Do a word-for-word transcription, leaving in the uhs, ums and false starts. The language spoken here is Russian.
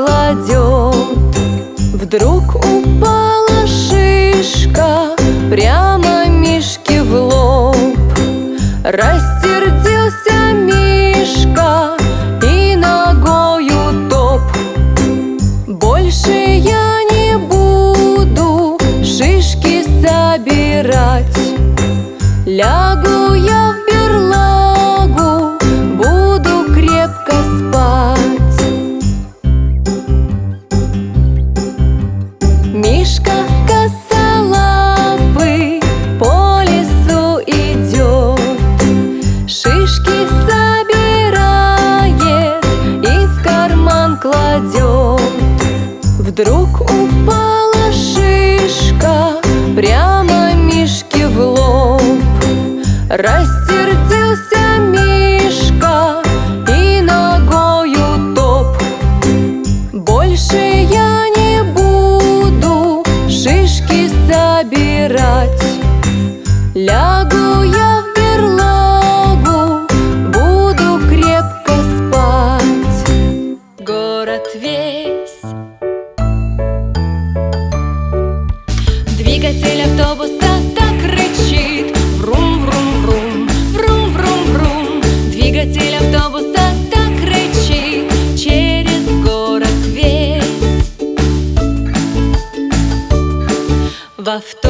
кладет. Вдруг упала шишка прямо Мишке в лоб. Рассердился Мишка и ногою топ. Больше я не буду шишки собирать. Лягу я в берлагу, буду крепко спать. Мишка косолапый по лесу идет, шишки собирает и в карман кладет. Вдруг упала шишка прямо Мишке в лоб. Рассердился Мишка и ногою топ. Больше я не буду шишки собирать. Лягу я в берлагу, буду крепко спать. Город весь, двигатель автобуса так рычит. Врум-врум-врум, врум-врум-врум. Двигатель автобуса так рычит через город весь. В авто